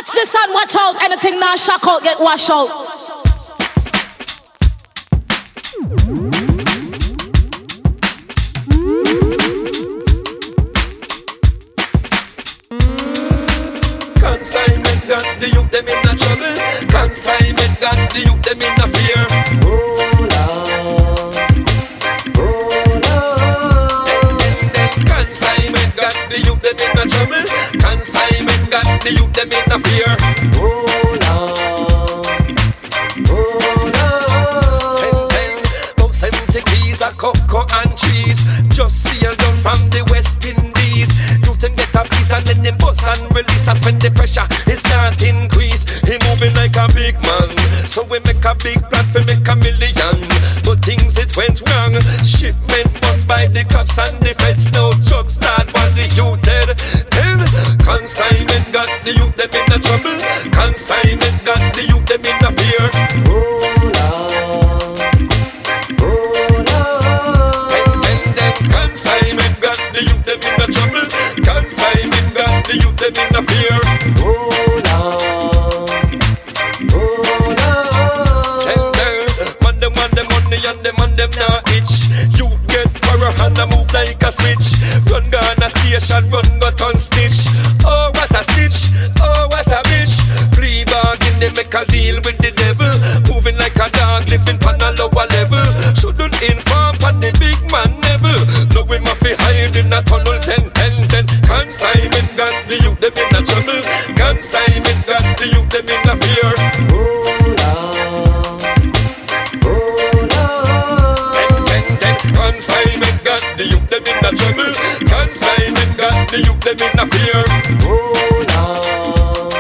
Watch this and watch out. Anything now shock out, get washed out. Consignment got the youth them in a trouble. Consignment got the youth them in a fear. Hold on, hold on. Consignment got the youth them in a trouble. Consignment got the youth them in a fear. Hold on, hold on. 10 books empty keys of cocoa and cheese. Just sailed down from the West Indies. Them get a piece and then they bust and release. As when the pressure is start increase, he moving like a big man. So we make a big plan for make a million. But things it went wrong. Shipment bust by the cops and the feds. No drugs start while the youth dead. Then consignment got the youth them in a trouble. Consignment got the youth them in a fear. Hold on, hold on. Then consignment got the youth them in a trouble. Consignment got the youth them in a fear. Hold on, hold on. Man them money and them now itch. You get power and a move like a switch. Run Ghana station, run got on stitch. Oh what a stitch, oh what a bitch. Plea bargain, they make a deal with the devil. Moving like a dog, living on a lower level. Shouldn't inform on the big man level. No we must be hide in a tunnel 10. Consignment got the youth them in a trouble. Consignment got the youth them in a fear. Hold on, hold on. Consignment got the youth them in a trouble. Consignment got the youth them in a fear. Hold on,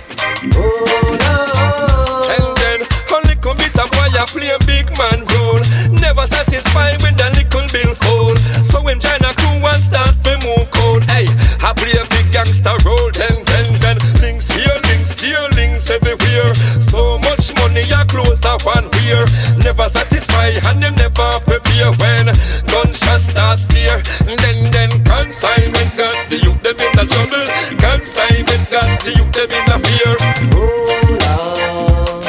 hold on. And then a little bit of boy a play a big man role. Never satisfied with a little bill fold. So when China crew and start to move cold, hey, I play a big gangster role. Then links here, links there, links everywhere. So much money your clothes are one wear. Never satisfied and them never prepare when gunshots start steer. Then consignment got the youth them in a trouble. Consignment got the youth them in a fear. Hold on,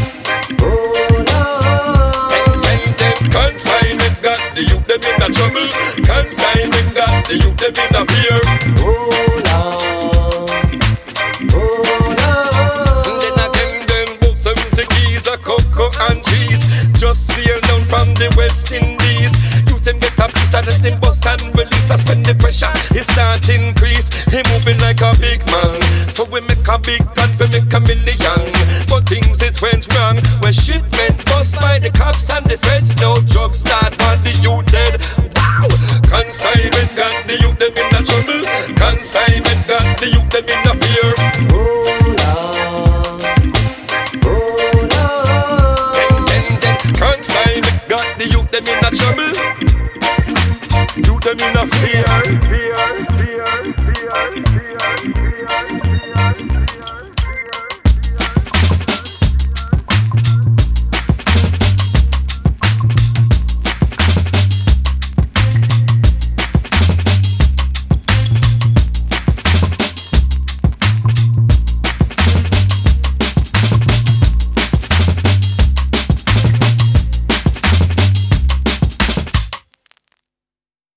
hold on. Then consignment got the youth them in a trouble. Consignment got the youth them in a fear. Hold on, hold on. Then again, books empty keys of cocoa and cheese. Just sail down from the West Indies. Youth them get a piece and let them bust and release. As when the pressure is start increase, he moving like a big man. So we make a big plan for make a million. But things it went wrong. When shipment bust by the cops and the feds. No drugs start while the youth dead. Wow! Consignment got the youth them in a trouble. Consignment got the youth them in a fear.